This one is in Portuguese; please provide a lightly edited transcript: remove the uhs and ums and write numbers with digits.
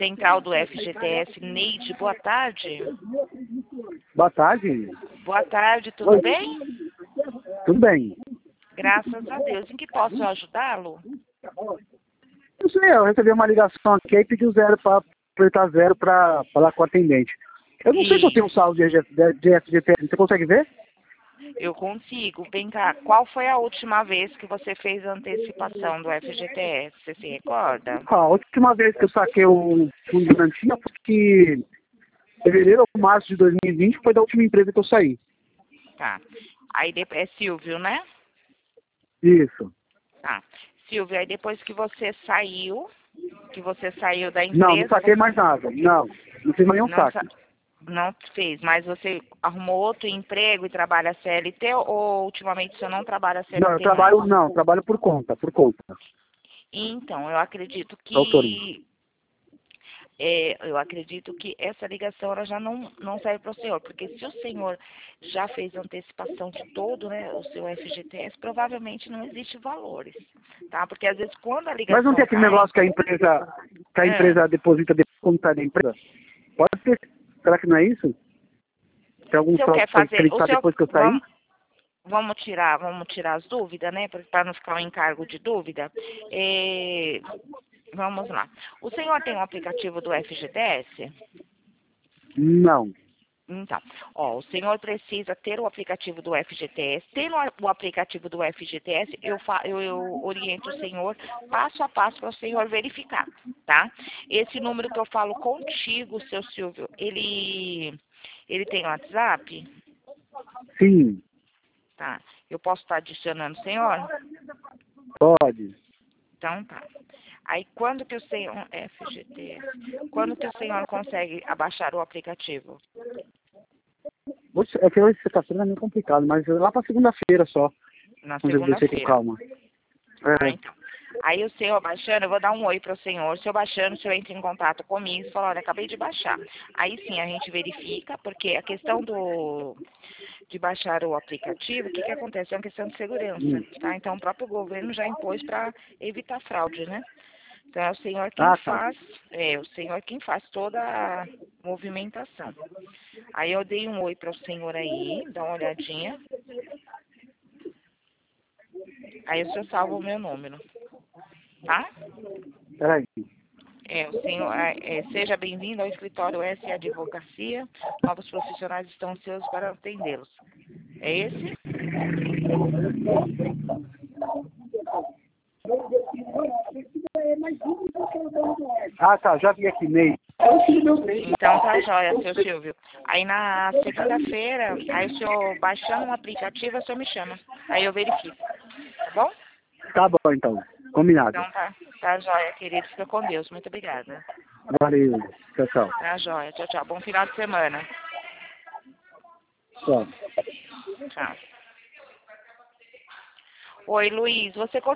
Central do FGTS, Neide, boa tarde. Boa tarde. Boa tarde, tudo Oi. bem? Tudo bem? Graças a Deus. Em que posso ajudá-lo? Não sei, eu recebi uma ligação aqui e pediu zero para apertar zero para falar com o atendente. Eu não sei se eu tenho um saldo de FGTS. Você consegue ver? Eu consigo. Vem cá, qual foi a última vez que você fez a antecipação do FGTS? Você se recorda? A última vez que eu saquei o fundo de garantia foi que fevereiro ou março de 2020 foi da última empresa que eu saí. Tá. Aí é Silvio, né? Isso. Tá. Silvio, aí depois que você saiu da Não empresa, saquei mais nada. Não fiz mais nenhum não, saque. não fez, mas você arrumou outro emprego e trabalha CLT ou ultimamente você não trabalha Não, eu CLT mais? trabalho por conta. Então, eu acredito Autônomo. que essa ligação ela já não serve para o senhor, porque se o senhor já fez antecipação de todo, né, o seu FGTS, provavelmente não existe valores, tá? Porque às vezes quando a ligação Mas não tem aquele cai, negócio que a empresa deposita depois quando sai da empresa? Pode ser. Será que não é isso? Tem o algum senhor saldo quer para fazer, acreditar depois que eu saí? vamos tirar as dúvidas, né, para não ficar um encargo de dúvida. Vamos lá. O senhor tem um aplicativo do FGTS? Não. Então, ó, o senhor precisa ter o aplicativo do FGTS. Tendo o aplicativo do FGTS, eu oriento o senhor passo a passo para o senhor verificar, tá? Esse número que eu falo contigo, seu Silvio, ele tem WhatsApp? Sim. Tá. Eu posso estar adicionando o senhor? Pode. Então tá. Aí quando que o senhor, FGTS, quando que o senhor consegue abaixar o aplicativo? É que hoje sexta-feira é meio complicado, mas lá para segunda-feira só. Na Quando eu descer com segunda-feira. calma. Ah, É. então. Aí o senhor baixando, eu vou dar um oi para o senhor. O senhor baixando, o senhor entra em contato comigo e fala, olha, acabei de baixar. Aí sim a gente verifica, porque a questão de baixar o aplicativo, o que acontece? É uma questão de segurança, tá? Então o próprio governo já impôs para evitar fraude, né? Então é o senhor quem Ah, tá. faz, o senhor quem faz toda a movimentação. Aí eu dei um oi para o senhor aí, dá uma olhadinha. Aí o senhor salva o meu número, tá? Peraí. O senhor, seja bem-vindo ao escritório S Advocacia. Novos profissionais estão ansiosos para atendê-los. É esse? Ah, tá. Já vi aqui, Ney. Então tá jóia, seu Silvio. Aí na segunda-feira, aí o senhor baixando um aplicativo, o senhor me chama. Aí eu verifico, tá bom? Tá bom, então. Combinado. Então tá jóia, querido. Fica com Deus. Muito obrigada. Valeu. Tchau, tchau. Tá jóia. Tchau, tchau. Bom final de semana. Tchau. Tchau. Oi, Luiz. Você